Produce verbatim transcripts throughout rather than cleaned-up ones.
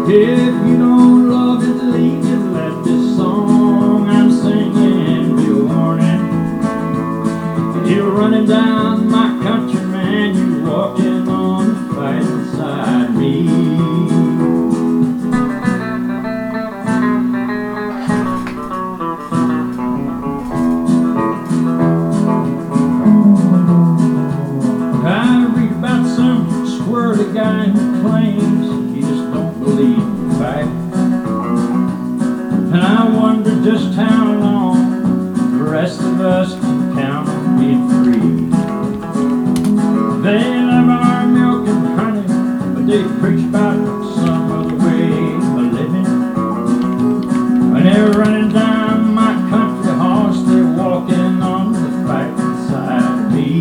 If you don't love it, leave it. Let this song I'm singing be a warning. You're running down my country, man. You're walking on the fighting side of me. I read about some squirrely guy who claims he just don't believe in fight. And I wonder just how long the rest of us can count on being free. They love our milk and honey, but they preach about some other way of living. When they're running down my country horse, they're walking on the fighting side of me.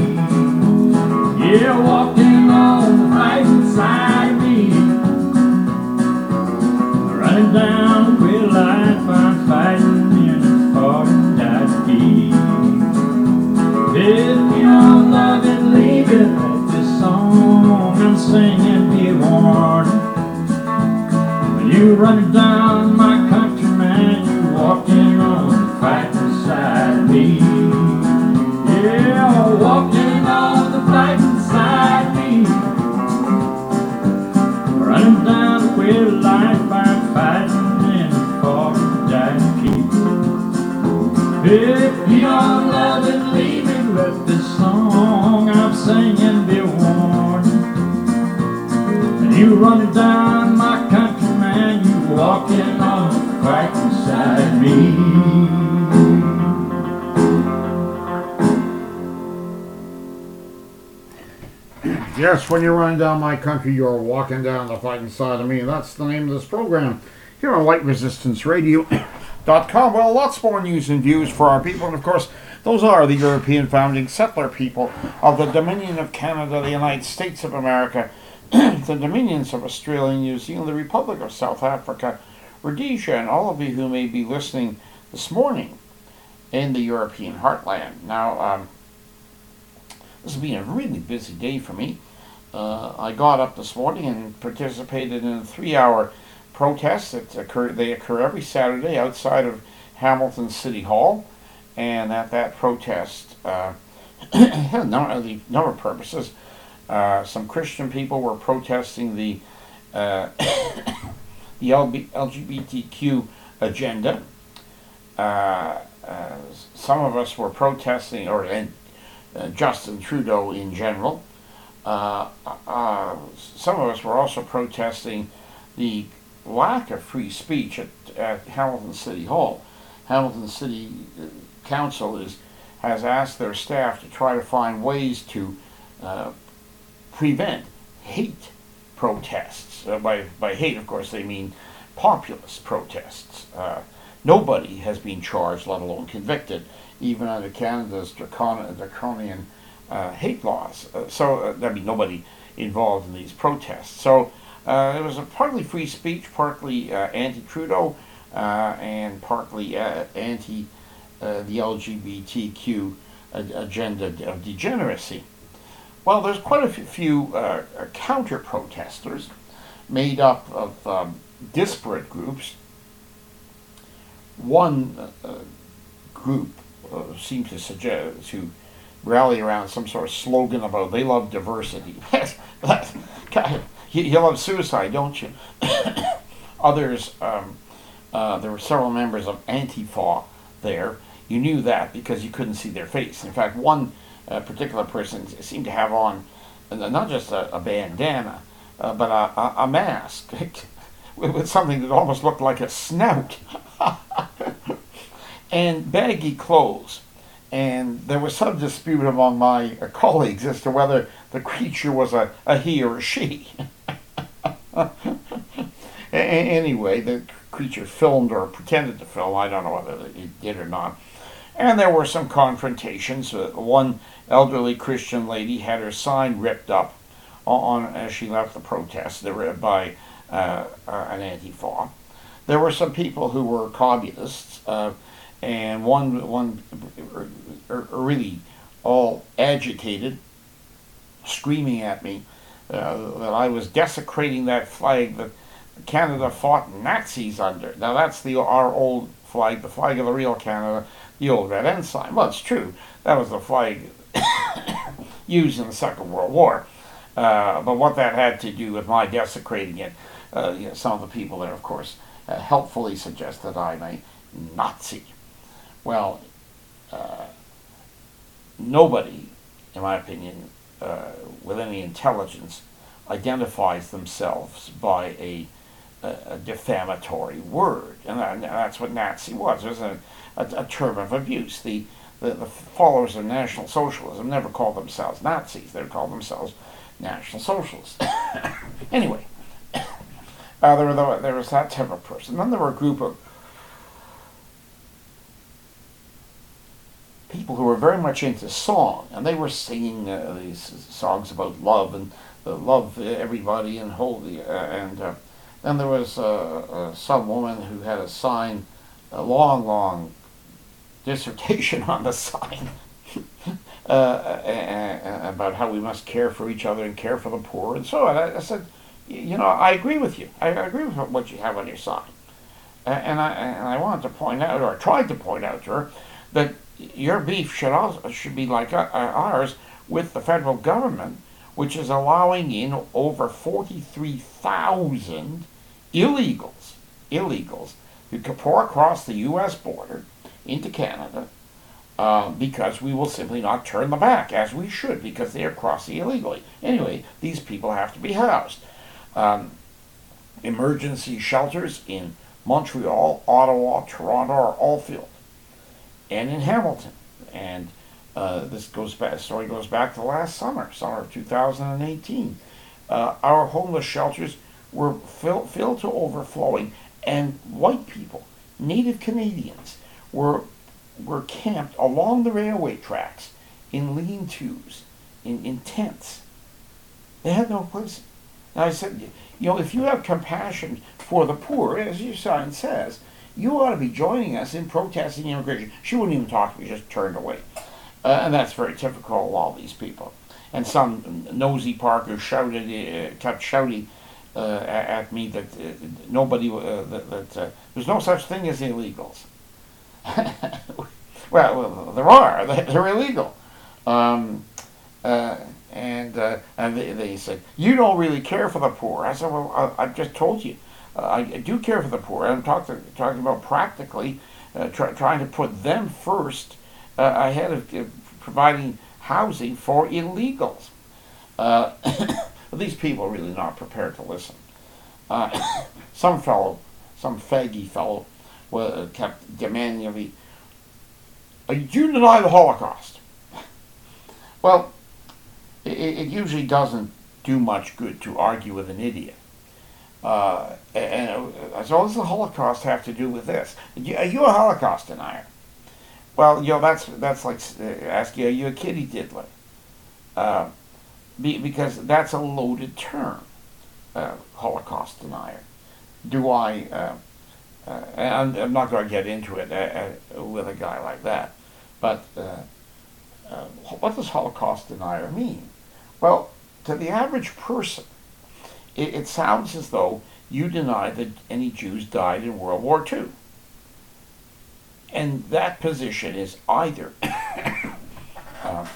Yeah, walking on the fighting side of me. Running down the real life, I'm fighting in a fought and died to be. If you don't love it, leave it. Let this song I'm singing be a warning. When you're running down my country, man, you're walking on the fighting side of me. Yeah, walking on the fighting side of me. Running down the way of life, I'm fighting in the fought and died to keep. If you don't love it, leave it. Let this song I'm singing be a warning. When you running down my country, man, you walking on the fighting side of me. Yes, when you're running down my country, you're walking down the fighting side of me. And that's the name of this program here on light resistance radio dot com. Well, lots more news and views for our people. And of course, those are the European founding settler people of the Dominion of Canada, the United States of America, the Dominions of Australia, New Zealand, the Republic of South Africa, Rhodesia, and all of you who may be listening this morning in the European heartland. Now, um, this has been a really busy day for me. Uh, I got up this morning and participated in a three-hour protest that occur. They occur every Saturday outside of Hamilton City Hall, and at that protest, uh, had a number of, number of purposes. Uh, some Christian people were protesting the uh, the L G B T Q agenda. Uh, uh, some of us were protesting, or and, uh, Justin Trudeau in general. Uh, uh, some of us were also protesting the lack of free speech at, at Hamilton City Hall. Hamilton City Council is has asked their staff to try to find ways to uh, prevent hate protests. Uh, by, by hate, of course, they mean populist protests. Uh, nobody has been charged, let alone convicted, even under Canada's draconian, draconian uh, hate laws. Uh, so, uh, I mean, nobody involved in these protests. So, uh, it was a partly free speech, partly uh, anti-Trudeau, uh, and partly uh, anti uh, the L G B T Q agenda of degeneracy. Well, there's quite a few uh, counter-protesters made up of um, disparate groups. One uh, group uh, seemed to suggest to rally around some sort of slogan about they love diversity. you, you love suicide, don't you? Others, um, uh, there were several members of Antifa there. You knew that because you couldn't see their face. In fact, one uh, particular person seemed to have on uh, not just a, a bandana, uh, but a, a, a mask with something that almost looked like a snout. And baggy clothes. And there was some dispute among my uh, colleagues as to whether the creature was a, a he or a she. a- anyway, the creature filmed or pretended to film. I don't know whether it did or not. And there were some confrontations. Uh, one elderly Christian lady had her sign ripped up on, on as she left the protest. They were by uh, uh, an Antifa. There were some people who were communists. Uh, And one, one are really all agitated, screaming at me uh, that I was desecrating that flag that Canada fought Nazis under. Now that's the our old flag, the flag of the real Canada, the old red ensign. Well, it's true. That was the flag used in the Second World War. Uh, but what that had to do with my desecrating it, uh, you know, some of the people there, of course, uh, helpfully suggest that I'm a Nazi. Well, uh, nobody, in my opinion, uh, with any intelligence, identifies themselves by a, a, a defamatory word, and, that, and that's what Nazi was. It was a, a, a term of abuse. The, the the followers of National Socialism never called themselves Nazis; they called themselves National Socialists. Anyway, uh, there, were, there was that type of person. Then there were a group of people who were very much into song, and they were singing uh, these songs about love and uh, love everybody and holy. Uh, and uh, then there was uh, uh, some woman who had a sign, a long, long dissertation on the sign uh, uh, about how we must care for each other and care for the poor and so on. I, I said, you know, I agree with you. I, I agree with what you have on your sign. Uh, and I and I wanted to point out, or I tried to point out to her, that your beef should also should be like uh, ours with the federal government, which is allowing in over forty-three thousand illegals, illegals who can pour across the U S border into Canada uh, because we will simply not turn them back, as we should, because they are crossing illegally. Anyway, these people have to be housed. Um, emergency shelters in Montreal, Ottawa, Toronto are all filled, and in Hamilton. And uh, this goes back. Story goes back to last summer, summer of two thousand eighteen. Uh, our homeless shelters were fill, filled to overflowing, and white people, Native Canadians, were were camped along the railway tracks in lean-tos, in, in tents. They had no place. Now I said, you know, if you have compassion for the poor, as your sign says, you ought to be joining us in protesting immigration. She wouldn't even talk to me, just turned away. Uh, and that's very typical of all these people. And some nosy Parker shouted, uh, kept shouting uh, at me that uh, nobody, uh, that, that uh, there's no such thing as illegals. well, well, there are. They're illegal. Um, uh, and uh, and they, they said, you don't really care for the poor. I said, well, I, I've just told you. Uh, I do care for the poor. I'm talk to, talking about practically uh, try, trying to put them first uh, ahead of uh, providing housing for illegals. Uh, these people are really not prepared to listen. Uh, some fellow, some faggy fellow, uh, kept demanding of me, uh, do you deny the Holocaust? Well, it, it usually doesn't do much good to argue with an idiot. Uh, and uh, so what does the Holocaust have to do with this? Are you a Holocaust denier? Well, you know, that's that's like asking, are you a kitty diddler? Uh, be, because that's a loaded term, uh, Holocaust denier. Do I, uh, uh, and I'm not going to get into it uh, uh, with a guy like that, but uh, uh, what does Holocaust denier mean? Well, to the average person, it, it sounds as though you deny that any Jews died in World War Two. And that position is either uh,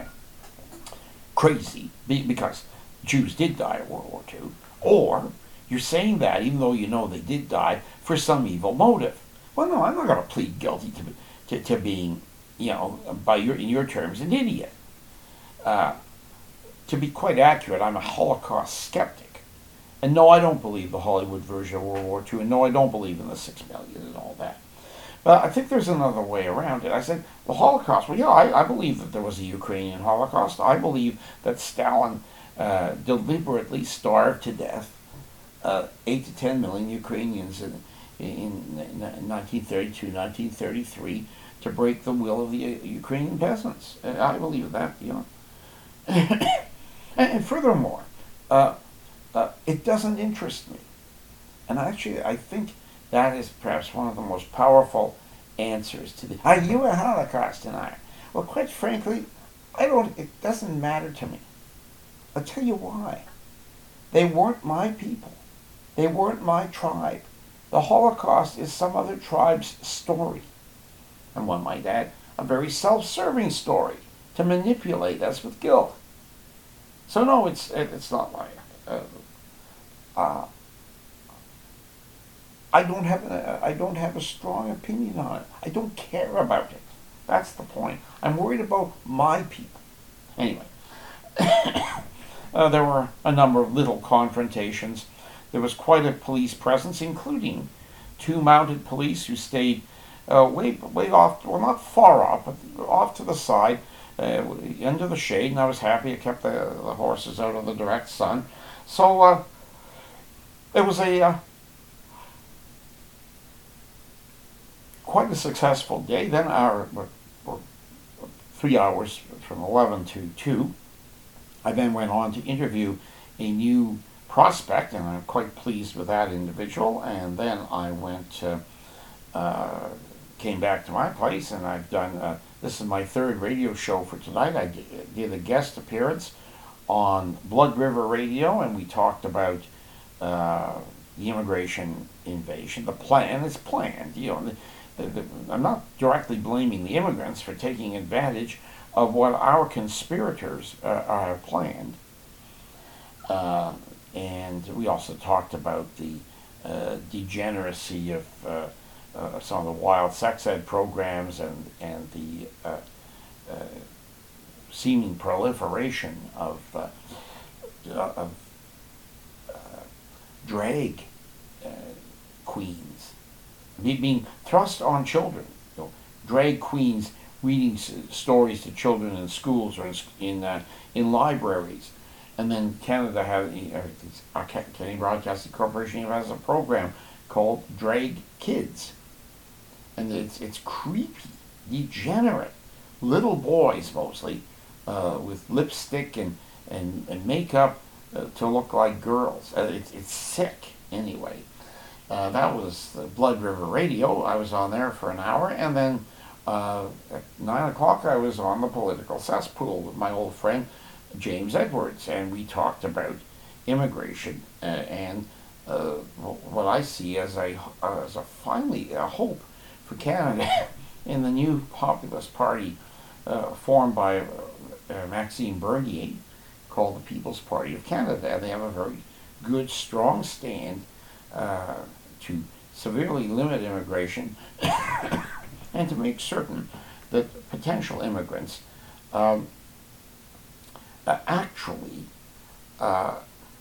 crazy, because Jews did die in World War Two, or you're saying that even though you know they did die for some evil motive. Well, no, I'm not going to plead guilty to, to, to being, you know, by your in your terms, an idiot. Uh, to be quite accurate, I'm a Holocaust skeptic. And no, I don't believe the Hollywood version of World War Two, and no, I don't believe in the six million and all that. But I think there's another way around it. I said, the Holocaust, well, yeah, I, I believe that there was a Ukrainian Holocaust. I believe that Stalin uh, deliberately starved to death uh, eight to ten million Ukrainians in, in nineteen thirty-two, nineteen thirty-three to break the will of the Ukrainian peasants. And I believe that, you know. and, and furthermore, uh, uh, it doesn't interest me. And actually, I think that is perhaps one of the most powerful answers to the, are you a Holocaust denier? Well, quite frankly, I don't, it doesn't matter to me. I'll tell you why. They weren't my people. They weren't my tribe. The Holocaust is some other tribe's story. And one might add, a very self-serving story to manipulate us with guilt. So no, it's it's not like uh, uh, I don't have a, I don't have a strong opinion on it. I don't care about it. That's the point. I'm worried about my people. Anyway, uh, there were a number of little confrontations. There was quite a police presence, including two mounted police who stayed uh, way way off, well, not far off, but off to the side, uh, under the shade, and I was happy. It kept the, the horses out of the direct sun. So uh, it was a uh, quite a successful day. Then our we're, we're three hours from eleven to two. I then went on to interview a new prospect, and I'm quite pleased with that individual. And then I went, uh, uh, came back to my place, and I've done, uh, this is my third radio show for tonight. I did, did a guest appearance on Blood River Radio, and we talked about uh, the immigration invasion. The plan is planned. You know, the, the, the, I'm not directly blaming the immigrants for taking advantage of what our conspirators uh, have planned. Uh, and we also talked about the uh, degeneracy of uh, uh, some of the wild sex ed programs and, and the uh, uh, seeming proliferation of, uh, of uh, drag uh, queens being thrust on children. You know, drag queens reading s- stories to children in schools or in in, uh, in libraries. And then Canada has, our Canadian Broadcasting Corporation has a program called Drag Kids. And it's it's creepy, degenerate, little boys mostly, uh, with lipstick and, and, and makeup uh, to look like girls. Uh, it's, it's sick, anyway. Uh, that was the Blood River Radio. I was on there for an hour, and then uh, at nine o'clock I was on the Political Cesspool with my old friend James Edwards, and we talked about immigration uh, and uh, what I see as a uh, as a finally a hope for Canada in the new populist party uh, formed by uh, uh, Maxime Bernier, called the People's Party of Canada. And they have a very good, strong stand uh, to severely limit immigration and to make certain that potential immigrants um, uh, actually uh,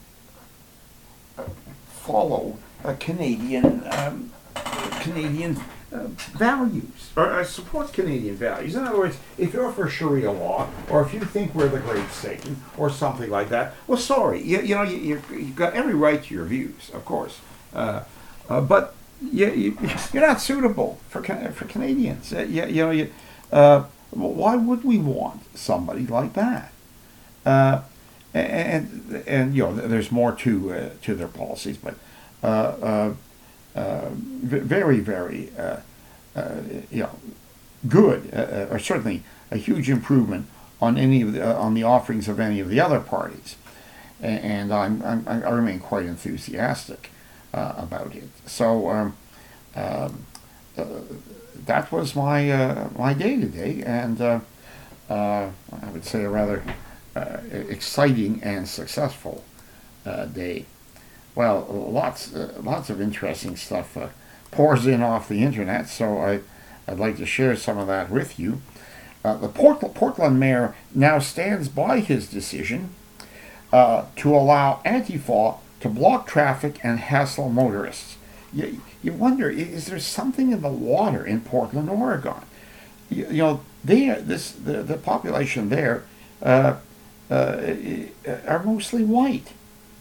uh, follow a Canadian um, Canadian uh, values, or uh, support Canadian values. In other words, if you're for Sharia law, or if you think we're the great Satan, or something like that, well, sorry, you, you know, you, you, you've got every right to your views, of course, uh, uh, but you, you, you're not suitable for for Canadians. Uh, you, you know, you, uh, why would we want somebody like that? Uh, and and you know, there's more to uh, to their policies, but uh, uh, uh, very very uh, uh, you know, good, uh, or certainly a huge improvement on any of the uh, on the offerings of any of the other parties, and I'm, I'm I remain quite enthusiastic uh, about it. So um, um, uh, that was my uh, my day today, and uh, uh, I would say a rather Uh, exciting and successful uh, day. Well, lots uh, lots of interesting stuff uh, pours in off the internet, so I, I'd like to share some of that with you. Uh, the Port- Portland mayor now stands by his decision uh, to allow Antifa to block traffic and hassle motorists. You, you wonder, is there something in the water in Portland, Oregon? You, you know, they this the, the population there uh, Uh, are mostly white.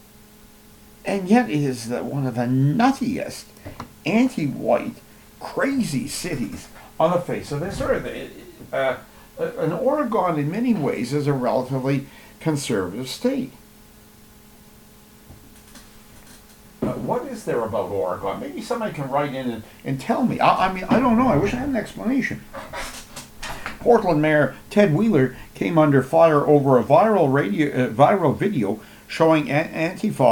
And yet it is the, one of the nuttiest, anti-white, crazy cities on the face of this earth. Uh, and Oregon, in many ways, is a relatively conservative state. Uh, what is there about Oregon? Maybe somebody can write in and, and tell me. I, I mean, I don't know. I wish I had an explanation. Portland Mayor Ted Wheeler came under fire over a viral radio, uh, viral video showing a- Antifa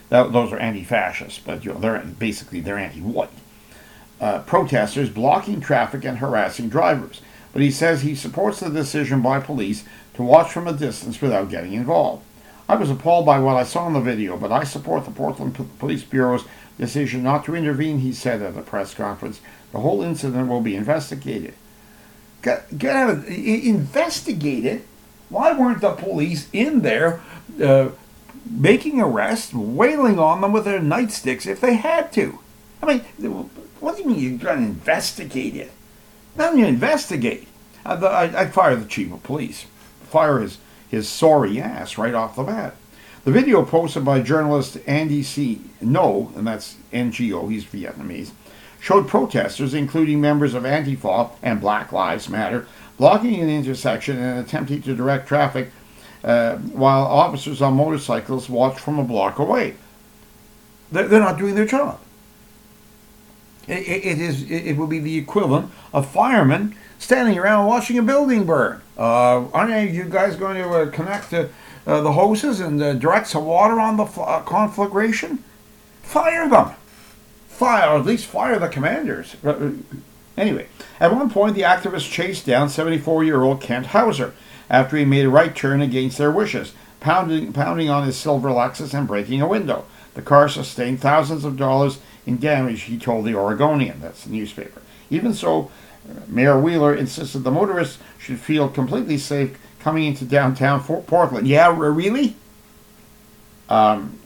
That, those are anti-fascists, but you know, they're basically they're anti-white. Uh, protesters blocking traffic and harassing drivers. But he says he supports the decision by police to watch from a distance without getting involved. I was appalled by what I saw in the video, but I support the Portland P- Police Bureau's decision not to intervene, he said at a press conference. The whole incident will be investigated. Get, get out of investigated? Why weren't the police in there uh, making arrests, wailing on them with their nightsticks if they had to? I mean, what do you mean you're going to investigate it? Not you investigate. I'd, I'd fire the chief of police. Fire his, his sorry ass right off the bat. The video posted by journalist Andy C. No, and that's N G O, he's Vietnamese, showed protesters, including members of Antifa and Black Lives Matter, blocking an intersection and attempting to direct traffic uh, while officers on motorcycles watched from a block away. They're, they're not doing their job. It, it, is, it will be the equivalent of firemen standing around watching a building burn. Uh, aren't any of you guys going to uh, connect uh, uh, the hoses and uh, direct some water on the uh, conflagration? Fire them. Fire, or at least fire the commanders. Anyway, at one point the activists chased down seventy-four-year-old Kent Hauser after he made a right turn against their wishes, pounding, pounding on his silver Lexus and breaking a window. The car sustained thousands of dollars in damage, he told the Oregonian, that's the newspaper. Even so, uh, Mayor Wheeler insisted the motorists should feel completely safe coming into downtown Fort Portland. Yeah, really? Um,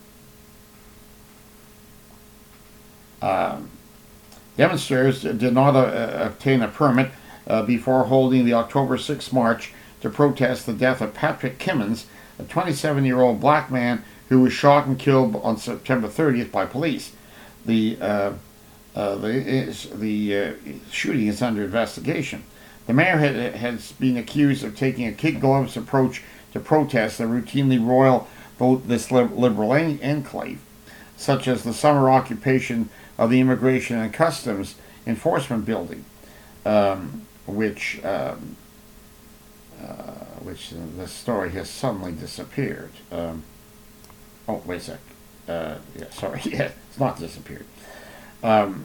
um, demonstrators did not uh, obtain a permit uh, before holding the October sixth march to protest the death of Patrick Kimmons, a twenty-seven-year-old black man who was shot and killed on September thirtieth by police. The uh, uh, the, is, the uh, shooting is under investigation. The mayor had, has been accused of taking a kid-gloves approach to protests that routinely roil this liberal enclave, such as the summer occupation of the Immigration and Customs Enforcement Building, um, which um, uh, which the story has suddenly disappeared. Um, oh, wait a sec. Uh, yeah, sorry, yeah, it's not disappeared. Um,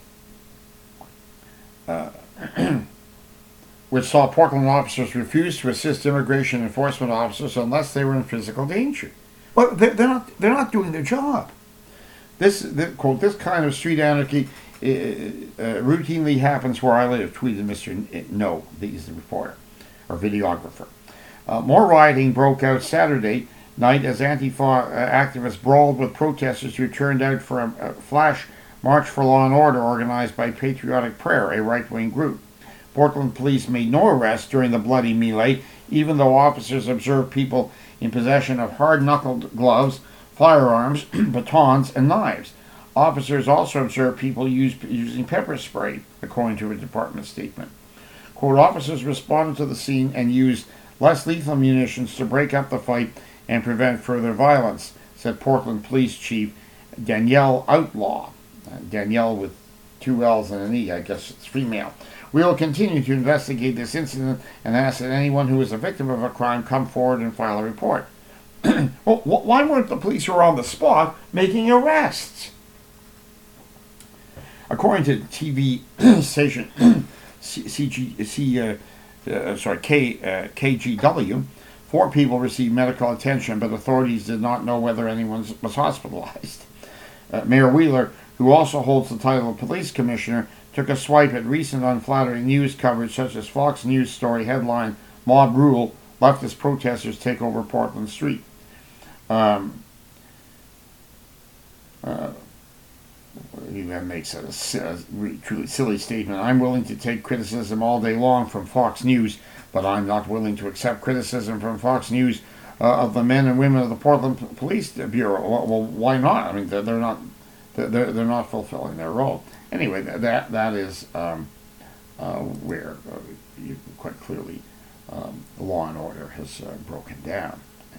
uh, which saw Portland officers refuse to assist immigration enforcement officers unless they were in physical danger. Well, they're, they're not. They're not doing their job. This, this quote, this kind of street anarchy uh, uh, routinely happens where I live. Tweeted Mister N- no, he's the reporter or videographer. Uh, more rioting broke out Saturday night as Antifa uh, activists brawled with protesters who turned out for a, a flash march for law and order organized by Patriotic Prayer, a right-wing group. Portland police made no arrests during the bloody melee, even though officers observed people in possession of hard-knuckled gloves, firearms, batons, and knives. Officers also observed people use, using pepper spray, according to a department statement. Quote, officers responded to the scene and used less lethal munitions to break up the fight and prevent further violence, said Portland Police Chief Danielle Outlaw. Uh, Danielle with two L's and an E, I guess it's female. We will continue to investigate this incident and ask that anyone who is a victim of a crime come forward and file a report. Well, why weren't the police who were on the spot making arrests? According to T V station C G, C, uh, uh, sorry, K, uh, K G W, four people received medical attention, but authorities did not know whether anyone was hospitalized. Uh, Mayor Wheeler, who also holds the title of police commissioner, took a swipe at recent unflattering news coverage such as Fox News story headline, Mob Rule, leftist protesters take over Portland Street. Um, uh, he then makes a, a truly silly statement. I'm willing to take criticism all day long from Fox News, but I'm not willing to accept criticism from Fox News uh, of the men and women of the Portland Police Bureau. Well, well why not? I mean, they're, they're not they're they're not fulfilling their role. Anyway, that that is um, uh, where uh, you quite clearly um, law and order has uh, broken down.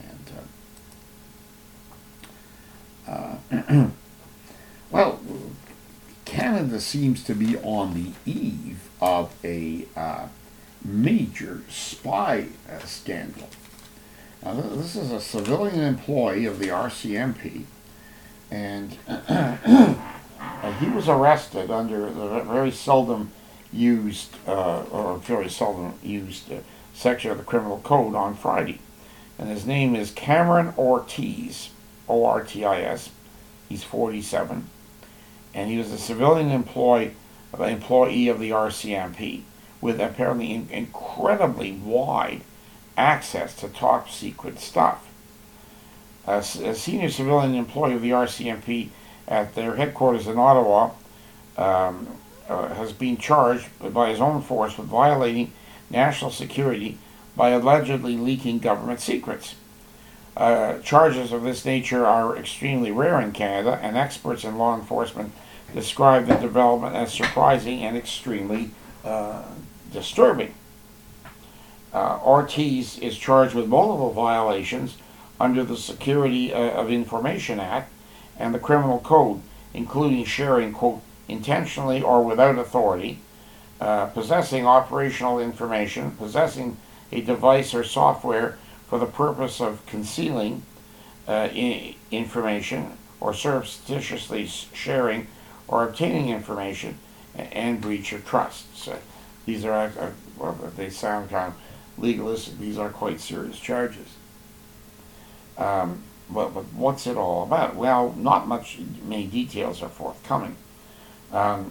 And uh, uh, well, Canada seems to be on the eve of a uh, major spy uh, scandal. Now, this is a civilian employee of the R C M P And uh, he was arrested under the very seldom used, uh, or very seldom used uh, section of the criminal code on Friday. And his name is Cameron Ortiz, O R T I S. He's forty-seven. And he was a civilian employee, employee of the R C M P with apparently in, incredibly wide access to top secret stuff. A, a senior civilian employee of the R C M P at their headquarters in Ottawa um, uh, has been charged by his own force with violating national security by allegedly leaking government secrets. Uh, charges of this nature are extremely rare in Canada, and experts in law enforcement describe the development as surprising and extremely uh, disturbing. Uh, Ortiz is charged with multiple violations under the Security uh, of Information Act and the Criminal Code, including sharing, quote, intentionally or without authority, uh, possessing operational information, possessing a device or software for the purpose of concealing uh, I- information, or surreptitiously sharing or obtaining information, and breach of trust. So these are, uh, well, they sound kind of legalistic. These are quite serious charges. Um, but, but what's it all about? Well, not much, many details are forthcoming. Um,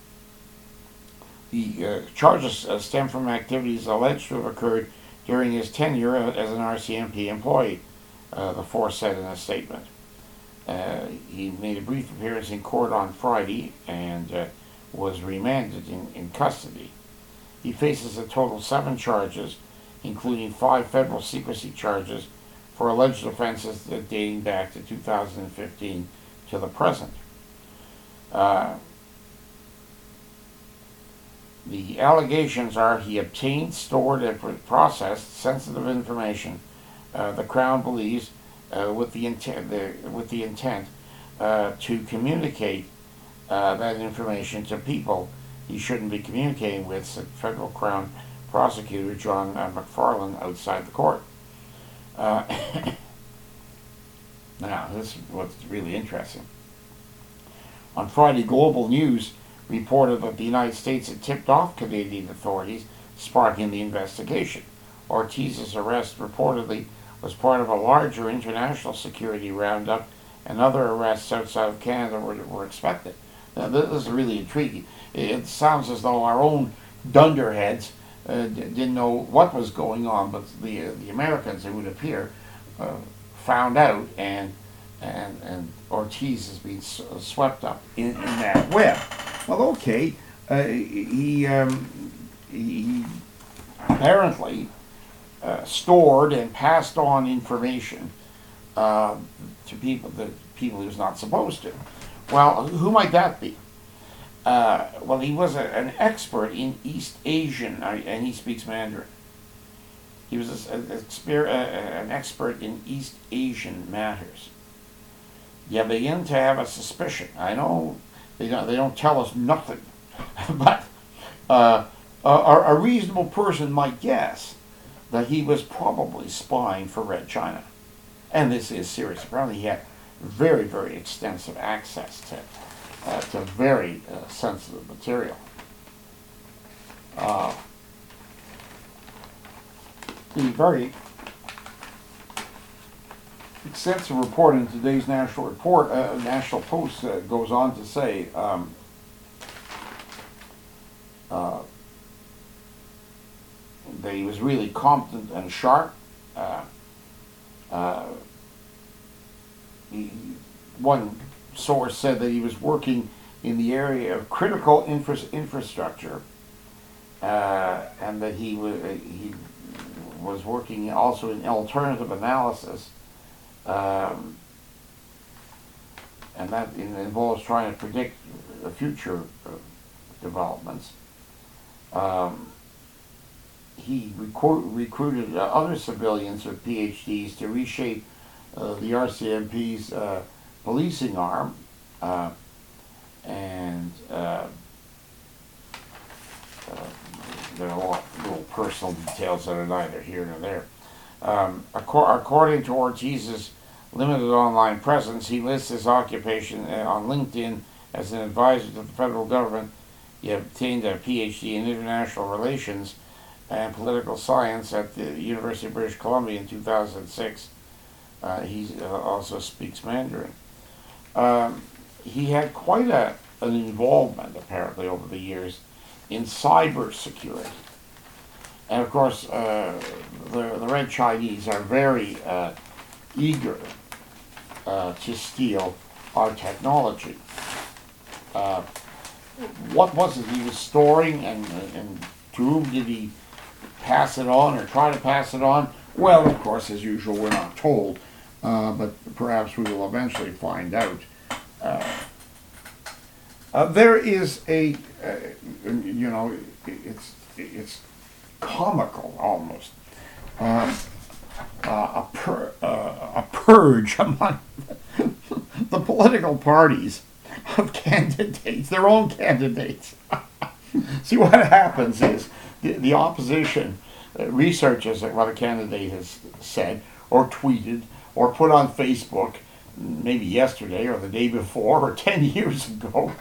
the uh, charges uh, stem from activities alleged to have occurred during his tenure as an R C M P employee, uh, the force said in a statement. Uh, he made a brief appearance in court on Friday and uh, was remanded in, in custody. He faces a total of seven charges, including five federal secrecy charges for alleged offenses dating back to two thousand fifteen to the present. Uh, the allegations are he obtained, stored, and processed sensitive information uh, the Crown believes uh, with the intent, the, with the intent uh, to communicate uh, that information to people he shouldn't be communicating with, said federal Crown prosecutor John uh, McFarland outside the court. Uh, now, this is what's really interesting. On Friday, Global News reported that the United States had tipped off Canadian authorities, sparking the investigation. Ortiz's arrest reportedly was part of a larger international security roundup, and other arrests outside of Canada were, were expected. Now, this is really intriguing. It sounds as though our own dunderheads uh, d- didn't know what was going on, but the uh, the Americans, it would appear, uh, found out, and and and Ortiz has been s- swept up in, in that web. Well, okay, uh, he, um, he apparently uh, stored and passed on information uh, to people that people he was not supposed to. Well, who might that be? Uh, well, he was a, an expert in East Asian, uh, and he speaks Mandarin. He was a, a, a, an expert in East Asian matters. You begin to have a suspicion. I know they don't, they don't tell us nothing, but uh, a, a reasonable person might guess that he was probably spying for Red China. And this is serious. Apparently he had very, very extensive access to, uh, to very uh, sensitive material. Uh, the very extensive report in today's National Report, uh, National Post uh, goes on to say um, uh, that he was really competent and sharp. Uh, uh, he, one source said that he was working in the area of critical infra- infrastructure, uh, and that he was he was working also in alternative analysis. Um, and that involves trying to predict the future uh, developments. Um, he recru- recruited uh, other civilians with P H Ds to reshape uh, the R C M P's uh, policing arm, uh, and uh, uh, there are a lot of little personal details that are neither here nor there. Um, according to Ortiz's limited online presence. He lists his occupation uh, on LinkedIn as an advisor to the federal government. He obtained a P H D in international relations and political science at the University of British Columbia in two thousand six. Uh, he uh, also speaks Mandarin. Um, he had quite a, an involvement, apparently, over the years in cybersecurity. And of course, uh, the, the Red Chinese are very uh, eager uh, to steal our technology. Uh, what was it he was storing, and, and to whom did he pass it on or try to pass it on? Well, of course, as usual, we're not told, uh, but perhaps we will eventually find out. Uh, uh, there is a, uh, you know, it's it's comical almost, uh, uh, a, pur- uh, a purge among the political parties of candidates, their own candidates. See, what happens is the, the opposition uh, researches what a candidate has said or tweeted or put on Facebook, maybe yesterday or the day before or ten years ago,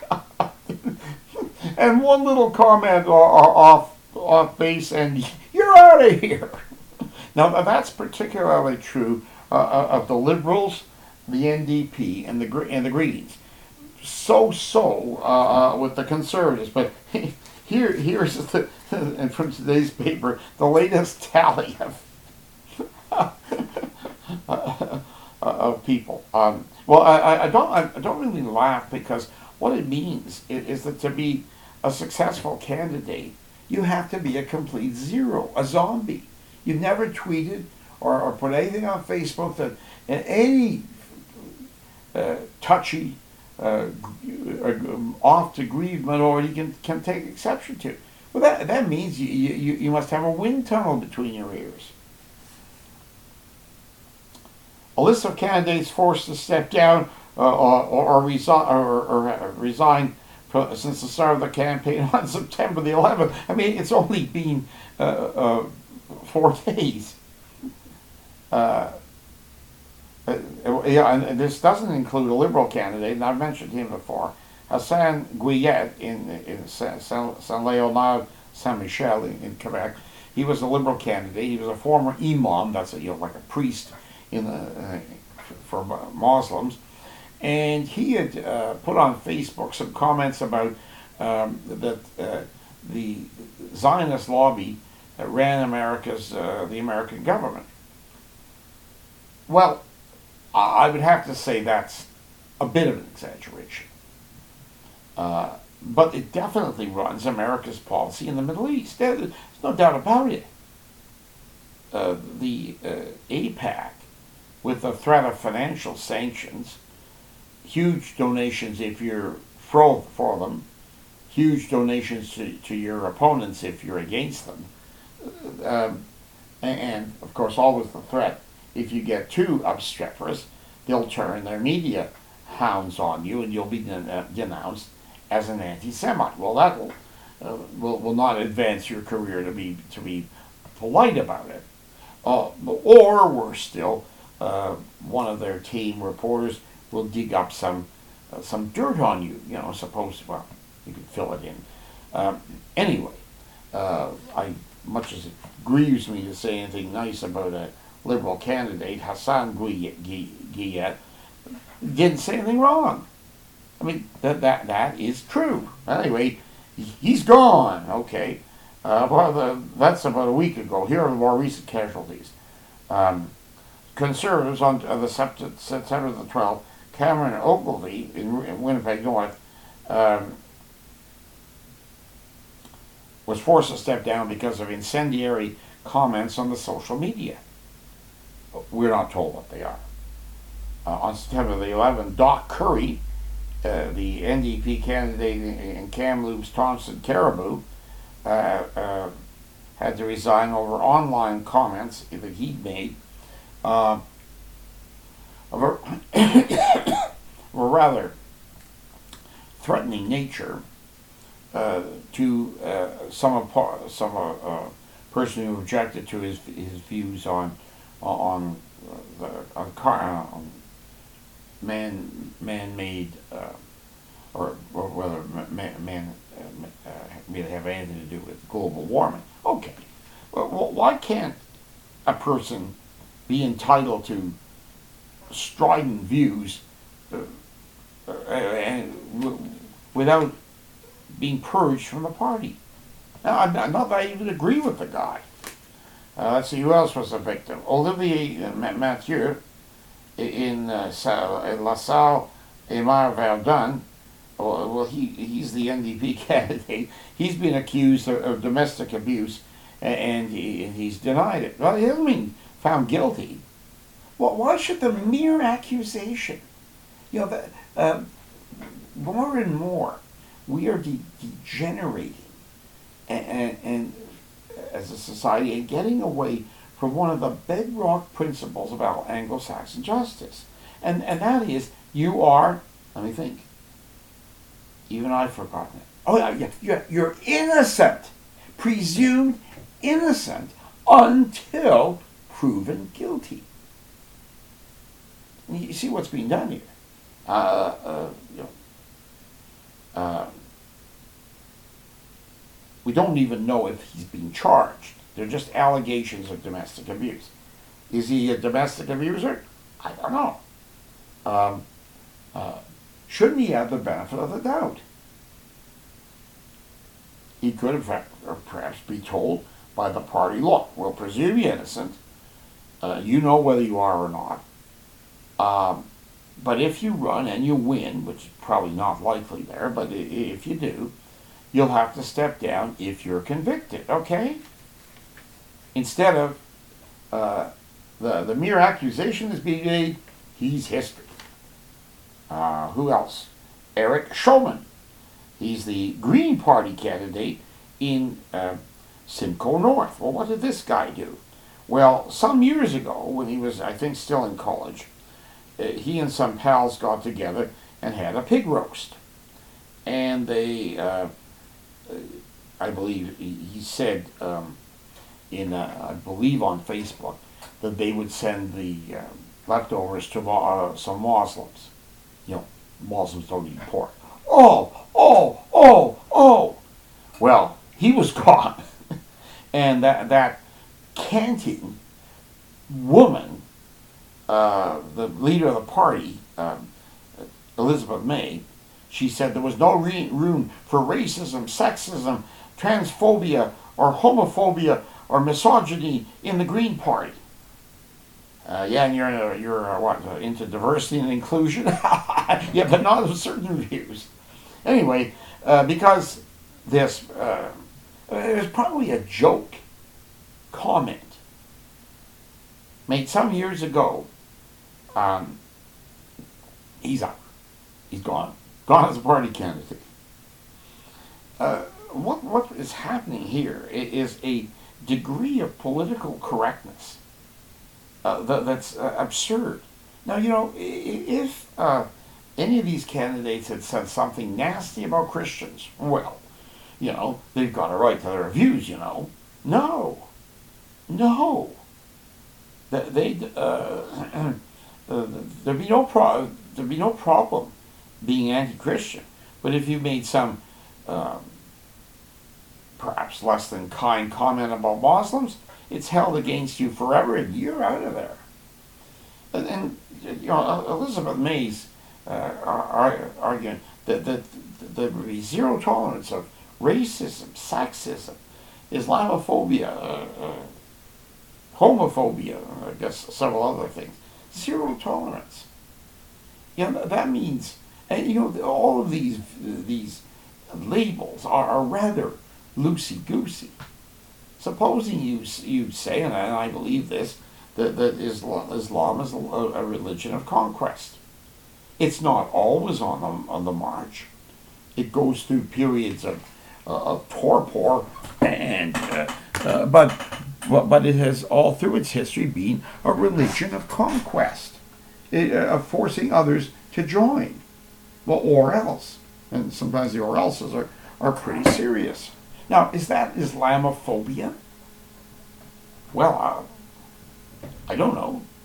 and one little comment off off base and you're out of here. Now that's particularly true uh, of the Liberals, the N D P, and the and the Greens. So so uh, with the Conservatives, but here here's the, and from today's paper, the latest tally of of people. Um, well, I, I don't I don't really laugh, because what it means is, is that to be a successful candidate, you have to be a complete zero, a zombie. You've never tweeted or, or put anything on Facebook that any uh, touchy, uh, off to grieve minority can, can take exception to. Well, that, that means you, you, you must have a wind tunnel between your ears. A list of candidates forced to step down uh, or, or, resign, or, or resign for, since the start of the campaign on September the eleventh. I mean, it's only been uh, uh, four days. Uh, uh, yeah, and this doesn't include a Liberal candidate, and I've mentioned him before, Hassan Guillet in, in Saint-Léonard Saint-Michel in, in Quebec. He was a Liberal candidate. He was a former imam, that's a, you know, like a priest in the, uh, for Muslims, and he had uh, put on Facebook some comments about um, that uh, the Zionist lobby uh, ran America's uh, the American government. Well, I would have to say that's a bit of an exaggeration, uh, but it definitely runs America's policy in the Middle East. There's no doubt about it. Uh, the uh, AIPAC, with the threat of financial sanctions, huge donations if you're for, for them, huge donations to, to your opponents if you're against them, um, and, and of course always the threat, if you get too obstreperous, they'll turn their media hounds on you and you'll be den- uh, denounced as an anti-Semite. Well, that will, uh, will will not advance your career to be to be polite about it. Uh, or worse still, Uh, one of their team reporters will dig up some uh, some dirt on you. You know, suppose, well, you could fill it in. Um, anyway, uh, I much as it grieves me to say anything nice about a Liberal candidate, Hassan Guillet didn't say anything wrong. I mean, that that that is true. Anyway, he's gone. Okay, uh, well, the, that's about a week ago. Here are the more recent casualties. Um, Conservatives on uh, the September the twelfth, Cameron Ogilvie in, in Winnipeg North um, was forced to step down because of incendiary comments on the social media. We're not told what they are. Uh, on September the eleventh, Doc Curry, uh, the N D P candidate in, in Kamloops, Thompson, Caribou, uh, uh, had to resign over online comments that he'd made Uh, of a, of a rather threatening nature uh, to uh, some some uh, uh, person who objected to his his views on on the uh, man man-made uh, or, or whether man, man uh, may have anything to do with global warming. Okay, well, why can't a person be entitled to strident views uh, uh, and w- without being purged from the party? Now, I'm not, not that I even agree with the guy. Uh, let's see, who else was a victim? Olivier uh, Mathieu in, uh, in La Salle et Mar Verdun. Well, he he's the N D P candidate. He's been accused of, of domestic abuse, and, he, and he's denied it. Well, he hasn't been found guilty. Well, why should the mere accusation? You know, the, uh, more and more, we are de- degenerating, and, and, and as a society, and getting away from one of the bedrock principles about Anglo-Saxon justice, and and that is, you are. Let me think. Even I've forgotten it. Oh, yeah, yeah, you're innocent, presumed innocent until proven guilty. You see what's being done here. Uh, uh, you know, uh, we don't even know if he's being charged. They're just allegations of domestic abuse. Is he a domestic abuser? I don't know. Um, uh, Shouldn't he have the benefit of the doubt? He could, in fact, or perhaps be told by the party, look, we'll presume you innocent. Uh, you know whether you are or not. Um, but if you run and you win, which is probably not likely there, but if you do, you'll have to step down if you're convicted, okay? Instead of uh, the, the mere accusation is being made, he's history. Uh, who else? Eric Schulman. He's the Green Party candidate in uh, Simcoe North. Well, what did this guy do? Well, some years ago, when he was, I think, still in college, uh, he and some pals got together and had a pig roast. And they, uh, I believe, he said um, in, uh, I believe on Facebook, that they would send the uh, leftovers to uh, some Muslims. You know, Muslims don't eat pork. Oh, oh, oh, oh. Well, he was gone. And that, that canting woman, uh, the leader of the party, um, Elizabeth May, she said there was no re- room for racism, sexism, transphobia, or homophobia, or misogyny in the Green Party. Uh, yeah, and you're uh, you're uh, what uh, into diversity and inclusion, yeah, but not of certain views. Anyway, uh, because this uh, it was probably a joke comment made some years ago. Um, he's out. He's gone. Gone as a party candidate. Uh, what what is happening here is a degree of political correctness. Uh, that, that's uh, absurd. Now, you know, if uh, any of these candidates had said something nasty about Christians, well, you know, they've got a right to their views, you know. No. No. They, uh, uh, there'd be no pro- there'd be no problem being anti-Christian. But if you made some um, perhaps less than kind comment about Muslims, it's held against you forever, and you're out of there. And, and you know, Elizabeth May's uh, arguing that, that there would be zero tolerance of racism, sexism, Islamophobia, uh, uh, homophobia, I guess several other things. Zero tolerance. You know, that means, and you know, all of these these labels are, are rather loosey-goosey. Supposing you you say, and I, I believe this, that, that Islam, Islam is a, a religion of conquest. It's not always on the, on the march. It goes through periods of, uh, of torpor, and uh, uh, but but it has all through its history been a religion of conquest, it, uh, of forcing others to join. Well, or else, and sometimes the or else's are, are pretty serious. Now, is that Islamophobia? Well, uh, I don't know.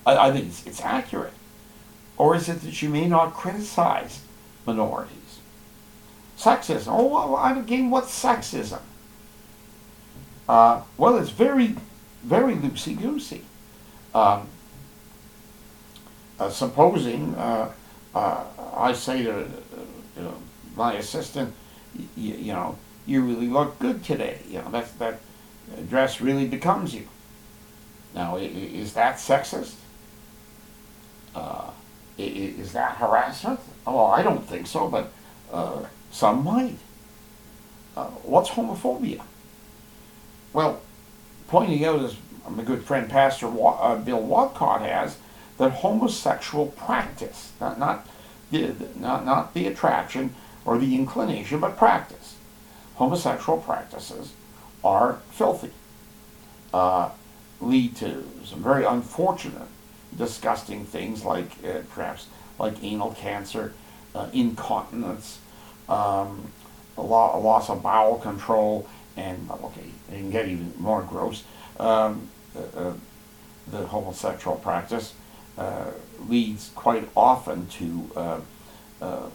I, I think it's, it's accurate. Or is it that you may not criticize minorities? Sexism. Oh, well, again, what's sexism? Uh, well, it's very, very loosey-goosey. Um, uh, supposing uh, uh, I say to uh, my assistant, y- you know, you really look good today. You know, that that dress really becomes you. Now, is that sexist? Uh, is that harassment? Oh, I don't think so, but uh, some might. Uh, what's homophobia? Well, pointing out, as my good friend Pastor Wa- uh, Bill Walcott has, that homosexual practice, not not the not not the attraction or the inclination, but practice. Homosexual practices are filthy, uh, lead to some very unfortunate, disgusting things like uh, perhaps like anal cancer, uh, incontinence, um, a, lo- a loss of bowel control, and okay, it can get even more gross. Um, uh, uh, the homosexual practice uh, leads quite often to uh, uh,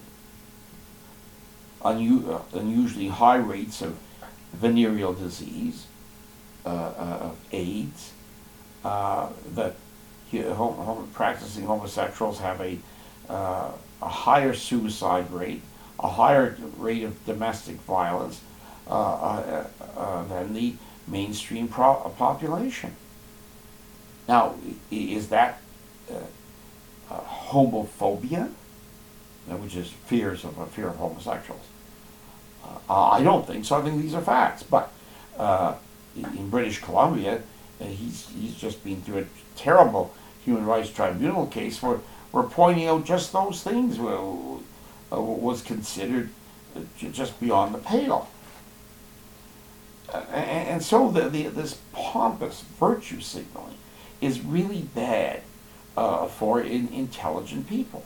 unu- uh, unusually high rates of venereal disease, uh, uh, of AIDS, uh, that hom- hom- practicing homosexuals have a, uh, a higher suicide rate, a higher rate of domestic violence uh, uh, uh, than the mainstream pro- population. Now, is that uh, uh, homophobia, which is fears of a fear of homosexuals? Uh, I don't think so. I think these are facts. But uh, in British Columbia, uh, he's he's just been through a terrible human rights tribunal case where we're pointing out just those things were, uh, was considered just beyond the pale. Uh, and, and so the, the this pompous virtue signaling is really bad uh, for in, intelligent people.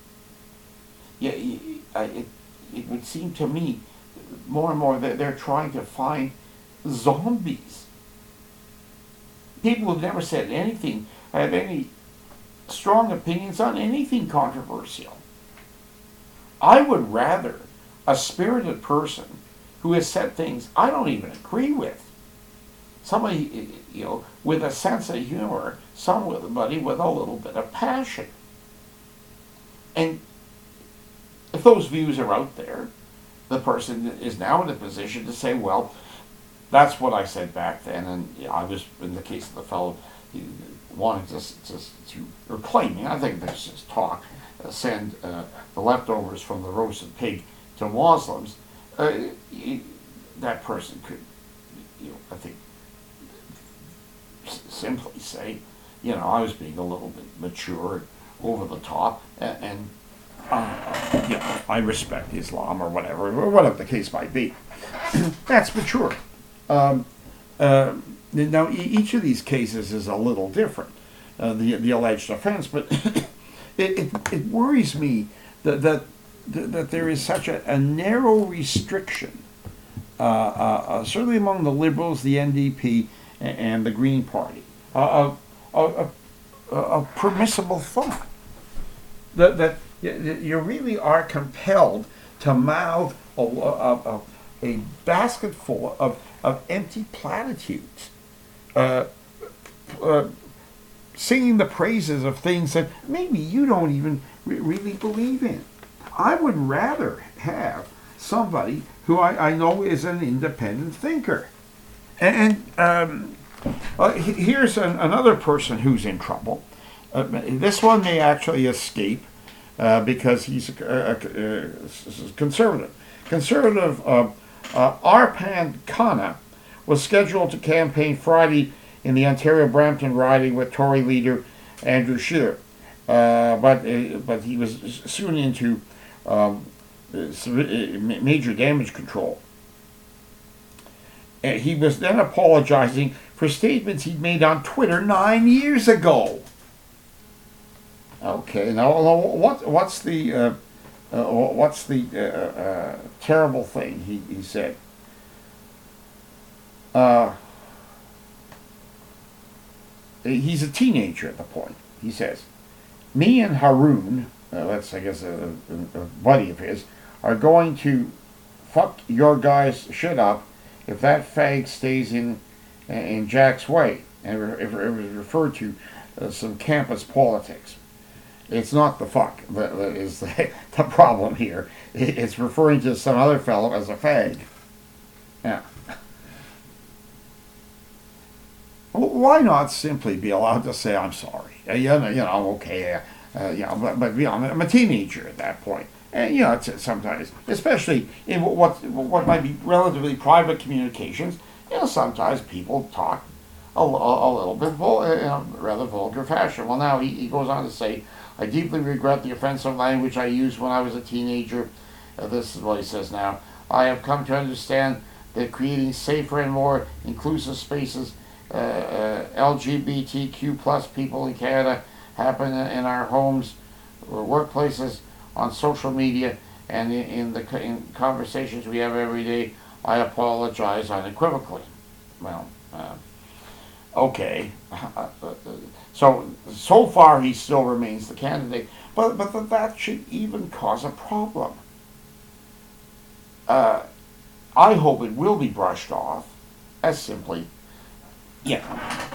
Yeah, it, it would seem to me more and more that they're trying to find zombies. People who've never said anything, have any strong opinions on anything controversial. I would rather a spirited person who has said things I don't even agree with, somebody, you know, with a sense of humor, somebody with a little bit of passion. And if those views are out there, the person is now in a position to say, well, that's what I said back then, and you know, I was, in the case of the fellow, he wanted to, to, to or claiming, I think this is talk, uh, send uh, the leftovers from the roasted pig to Muslims. Uh, he, that person could, you know, I think, s- simply say, you know, I was being a little bit mature, over the top, and, and uh, you know, I respect Islam or whatever, or whatever the case might be. That's mature. Um, uh, now, e- each of these cases is a little different, uh, the the alleged offense, but it, it it worries me that that that there is such a, a narrow restriction, uh, uh, uh, certainly among the Liberals, the N D P, and, and the Green Party, uh, of, of, of permissible thought. That that you really are compelled to mouth a, a, a, a basket full of, of empty platitudes, uh, uh, singing the praises of things that maybe you don't even re- really believe in. I would rather have somebody who I, I know is an independent thinker. And, um, uh, here's an, another person who's in trouble. Uh, this one may actually escape uh, because he's a, a, a conservative. Conservative uh, uh, Arpand Khanna was scheduled to campaign Friday in the Ontario Brampton riding with Tory leader Andrew Scheer, uh, but uh, but he was soon into um, major damage control. And he was then apologizing for statements he'd made on Twitter nine years ago. Okay, now what what's the uh, uh, what's the uh, uh, terrible thing he, he said? Uh, he's a teenager at the point. He says, me and Haroon, uh, that's I guess a, a, a buddy of his, are going to fuck your guys' shit up if that fag stays in in Jack's way. And if it was referred to uh, some campus politics. It's not the fuck that, that is the, the problem here. It's referring to some other fellow as a fag. Yeah. Well, why not simply be allowed to say I'm sorry? Uh, you know, you know, okay, uh, you know, but, but you know, I'm a teenager at that point. And you know, it's, sometimes, especially in what what might be relatively private communications, you know, sometimes people talk a, a, a little bit vul- in a rather vulgar fashion. Well, now he, he goes on to say, I deeply regret the offensive language I used when I was a teenager. Uh, this is what he says now. I have come to understand that creating safer and more inclusive spaces, uh, uh, L G B T Q plus people in Canada happen in, in our homes or workplaces, on social media, and in, in the in conversations we have every day. I apologize unequivocally. Well, uh, okay. So so far he still remains the candidate, but but that, that should even cause a problem. Uh, I hope it will be brushed off as simply, yeah,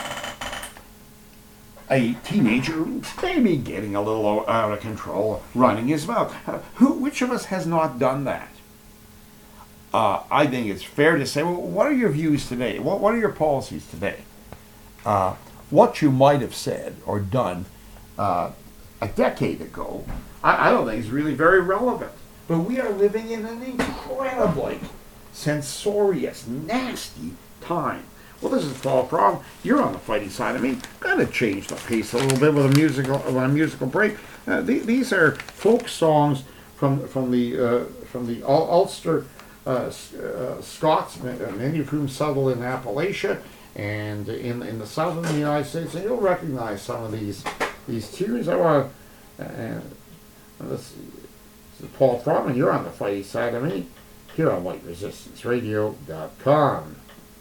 a teenager maybe getting a little out of control, running his mouth. Uh, who, which of us has not done that? Uh, I think it's fair to say, well, what are your views today? What What are your policies today? Uh, what you might have said or done uh, a decade ago, I, I don't think is really very relevant. But we are living in an incredibly censorious, nasty time. Well, this is Paul Promm. You're on the fighting side of me. Got to change the pace a little bit with a musical, with a musical break. Uh, th- these are folk songs from from the uh, from the Ul- Ulster uh, uh, Scots, many of whom settled in Appalachia and in in the south of the United States. And you'll recognize some of these these tunes. I want to. Uh, this, this is Paul Promm, and you're on the fighting side of me here on white resistance radio dot com.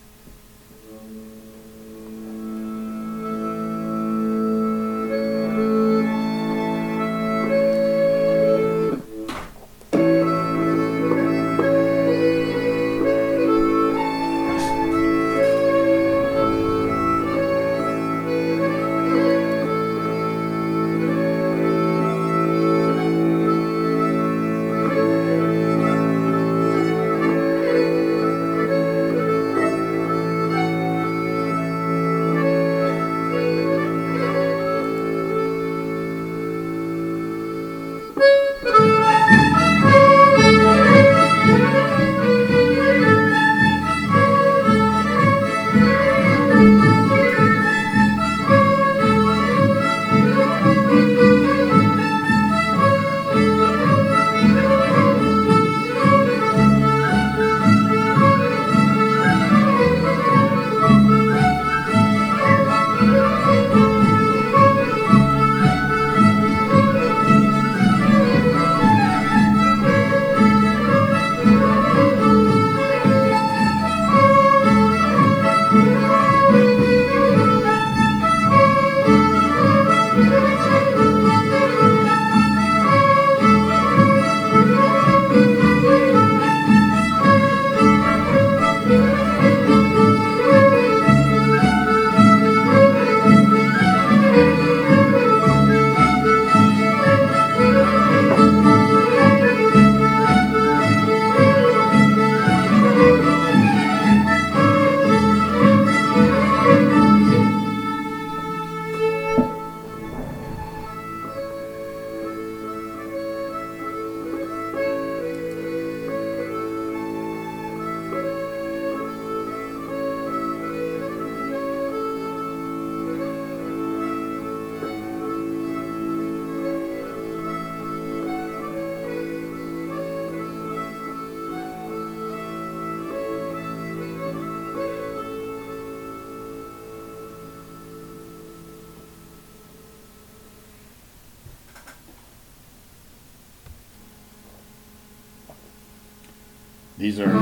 These are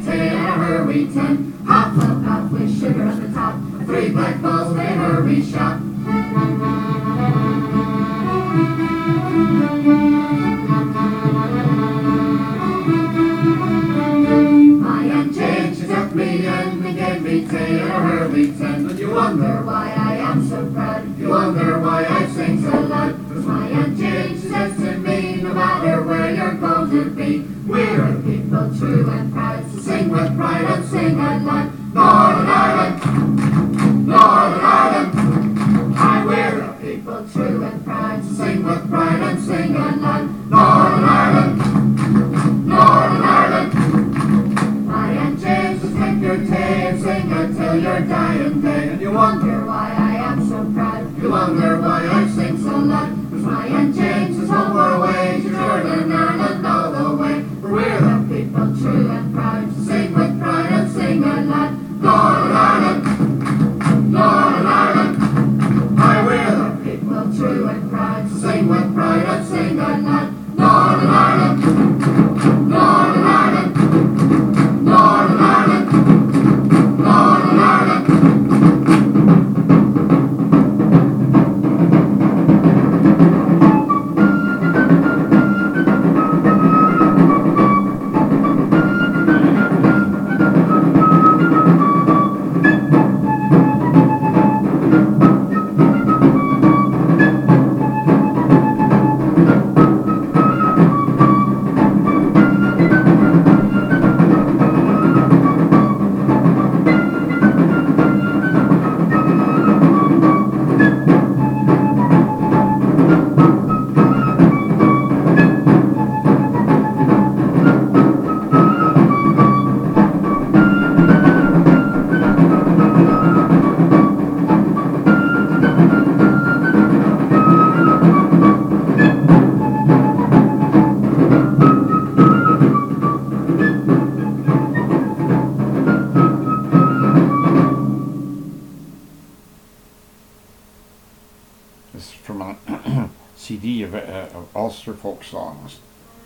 tea and a hurry ten. Hop, hop, hop with sugar on the top. Three black balls with a hurry shot. My Aunt Jane, she took me in and gave me tea and a hurry ten. And you wonder why I am so proud. You wonder why I sing so loud. 'Cause my Aunt Jane, she says to me, no matter where you're going to be, we're a people true and proud. So sing with pride and sing out loud. Northern Ireland, Northern Ireland. Aye, we're a people true and proud. So sing with pride and sing out loud. Northern Ireland, Northern Ireland. My Aunt Jane, so take your tea and sing it till your dying day. And you wonder why I am so proud. You wonder why I sing so loud. 'Cause my Aunt Jane says home or away to Northern Ireland all the way. For we're the people true and proud. So sing with pride and sing out loud. Northern Ireland, Northern Ireland. Aye, we're the people true and proud. So sing with pride and sing out loud. Northern Ireland, Northern Ireland, Northern Ireland, Northern Ireland. This is from a C D of, uh, of Ulster folk songs.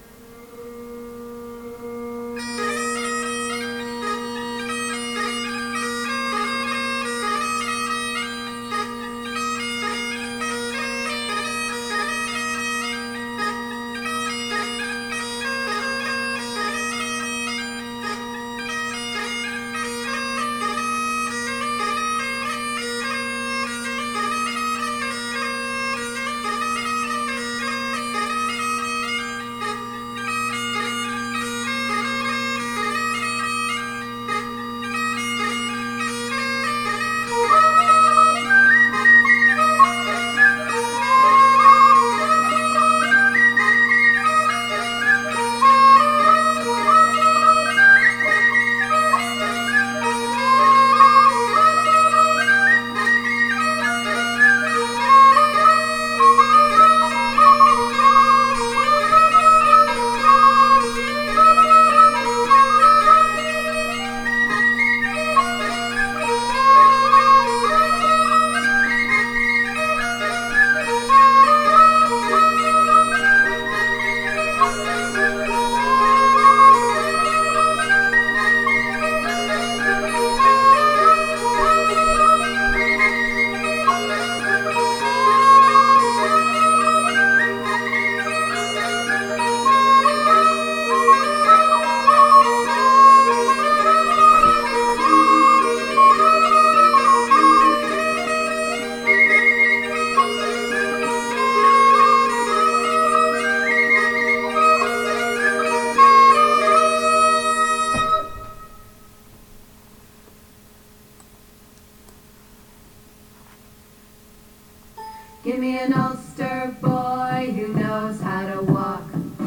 Give me an Ulster boy who knows how to walk.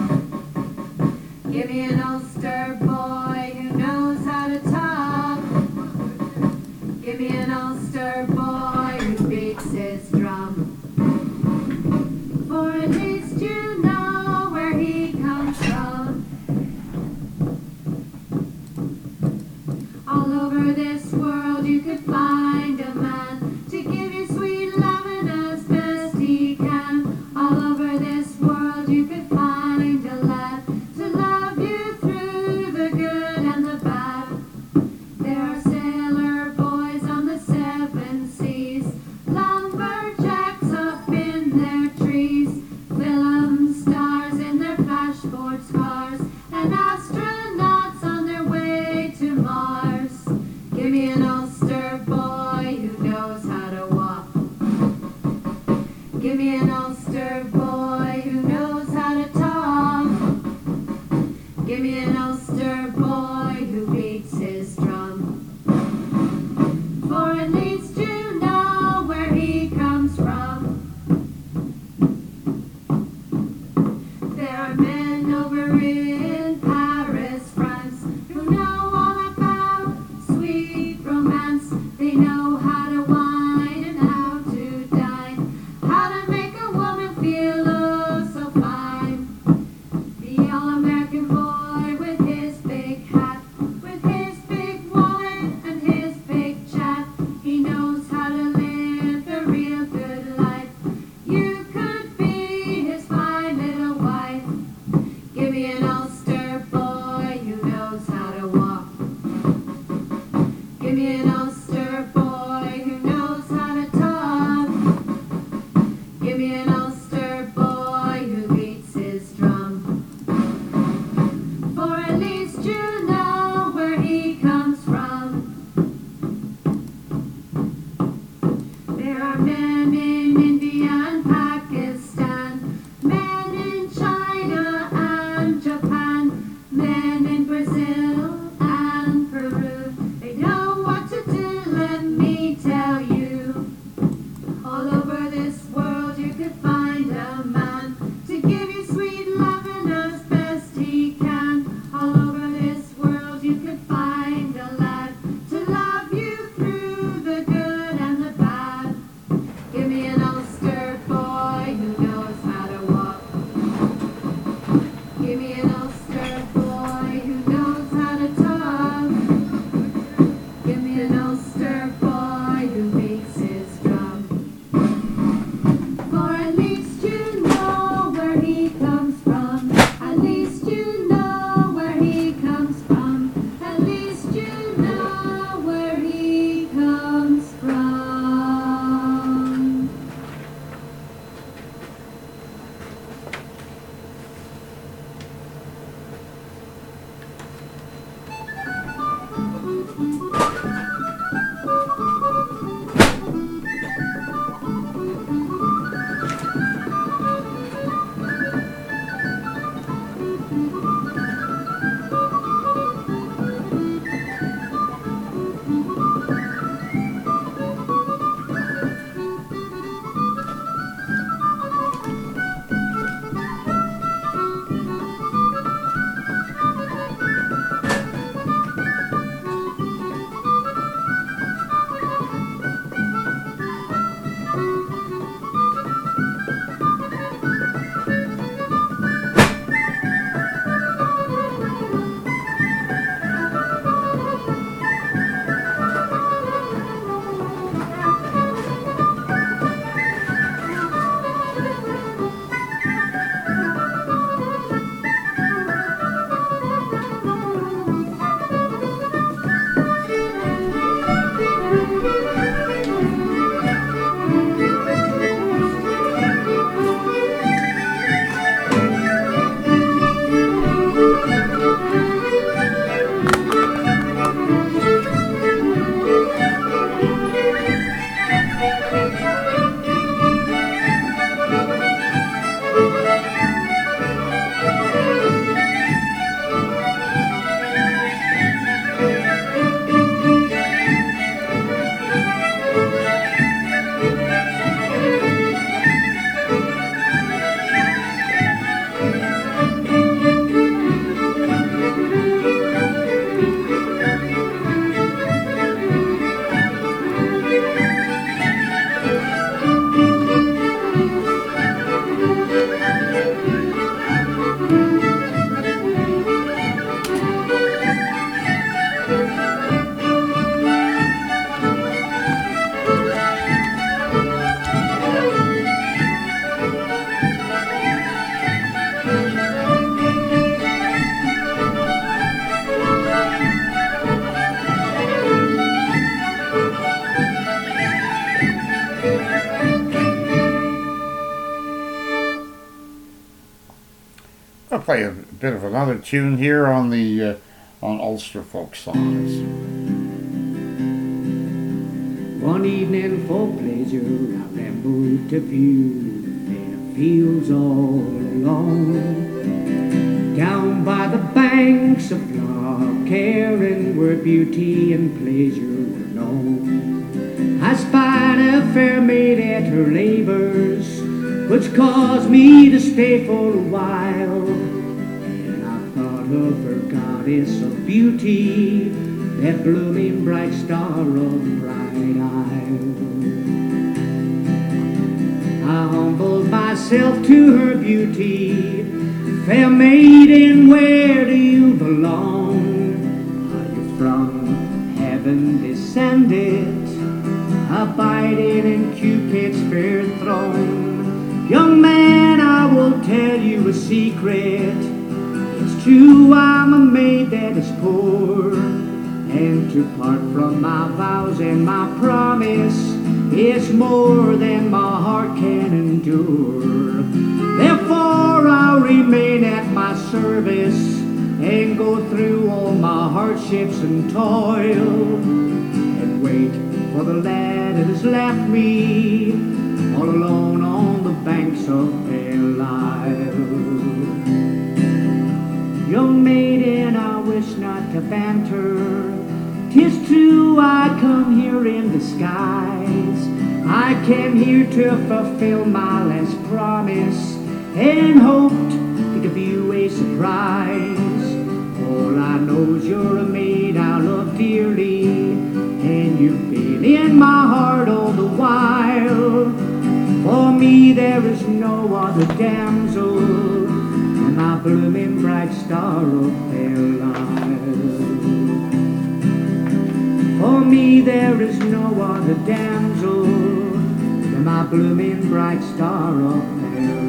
Give me an Ulster boy who knows how to talk. Give me an Ulster boy who beats his drum. For at least you know where he comes from. All over this world you could find a man to give you sweet loving as best he can. All over this world you could find a lad to love you through the good me an Ulster boy who knows how to talk. Give me an Ulster boy who beats his drum. For at least you know where he comes from. There are men over in Paris, France, who know all about sweet romance. They know how to wine and how to dine, how to make a woman feel oh so fine. The all-American boy with his big hat, with his big wallet and his big chat, he knows how to live the real good life. You could be his fine little wife. Give me an Ulster boy who knows how to walk. Give me an Ulster boy who knows how to talk. Give me an Ulster boy who beats his drum. For at least you know where he comes from. There are men in India and Pakistan, men in China and Japan, men in Brazil and Peru. They know what to do, let me tell you. All over this world you could find a man to give you sweet loving as best he can. All over this world you could find a lad to love you through the good and the bad. Give me an Ulster boy who knows how to walk. Give me an Ulster boy who knows how to talk. Give me an Ulster boy who beats his drum. For at least you know where he comes from. At least you know where he comes from. At least you know where he comes from. I'll play a bit of another tune here on the uh, on Ulster folk songs. One evening for pleasure I rambled to view fields all alone. Down by the banks of Loch Erin, where beauty and pleasure were known, I spied a fair maid at her labours, which caused me to stay for a while. And I thought of her goddess of beauty, that blooming bright star of Bright Isle. I humbled myself to her beauty. Fair maiden, where do you belong? Are you from heaven descended, abiding in Cupid's fair throne? Young man, I will tell you a secret. It's true, I'm a maid that is poor, and to part from my vows and my promise is more than my heart can endure. Therefore I'll remain at my service and go through all my hardships and toil, and wait for the lad that has left me all alone on the banks of Belle Isle. Young maiden, I wish not to banter. 'Tis true I come here in disguise. I came here to fulfill my last promise and hoped to give you a surprise. All I know is you're a maid I love dearly, and you've been in my heart all the while. For me there is no other damsel than my blooming bright star of Belle Isle. For me there is no other damsel than my blooming bright star of Belle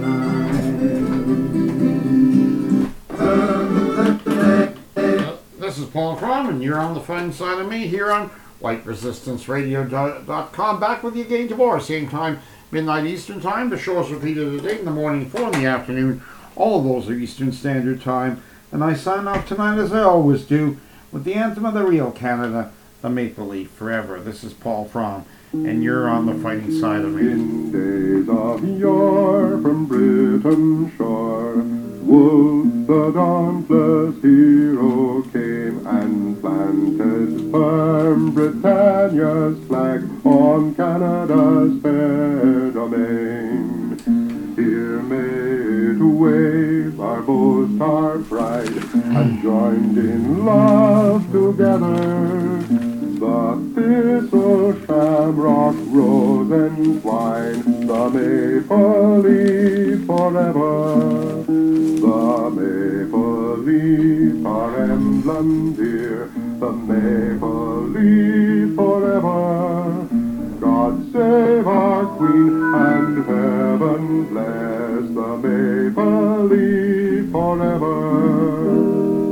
Uh, This is Paul Crum, and you're on the fine side of me here on white resistance radio dot com. Back with you again tomorrow, same time, midnight Eastern Time. The show is repeated today in the morning, four in the afternoon. All of those are Eastern Standard Time. And I sign off tonight, as I always do, with the anthem of the real Canada, the Maple Leaf Forever. This is Paul Fromm, and you're on the fighting side of me. In days of yore from Britain's shore, Wolfe the dauntless hero came and planted firm Britannia's flag on Canada's fair domain. Here may to wave our boast, our pride, and joined in love together. The thistle, shamrock, rose, and twine, the maple leaf forever. The maple leaf, our emblem dear, the maple leaf forever. God save our Queen and heaven bless the maple leaf forever.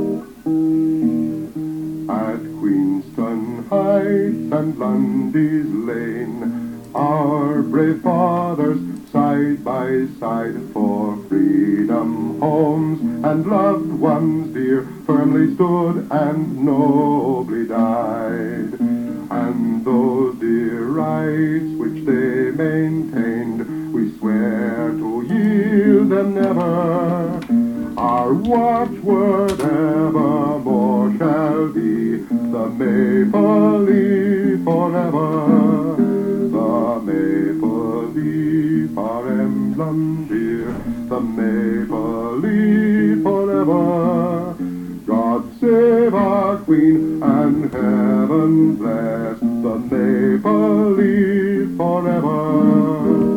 At Queenston Heights and Lundy's Lane, our brave fathers side by side for freedom, homes and loved ones dear, firmly stood and nobly died. And those dear rights which they maintained, we swear to yield them never. Our watchword evermore shall be the maple leaf forever. The maple leaf, our emblem dear, the maple leaf forever. God save our Queen and heaven bless the maple leaf forever.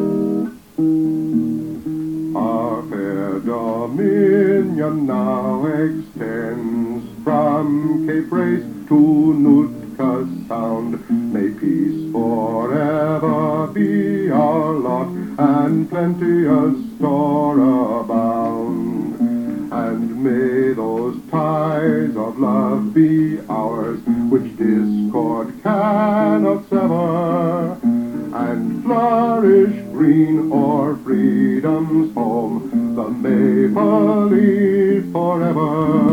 Our fair dominion now extends from Cape Race to Nootka Sound. May peace forever be our lot, and plenteous store abound. And may those ties of love be ours, which discord cannot sever, and flourish green o'er freedom's home, the maple leaf forever.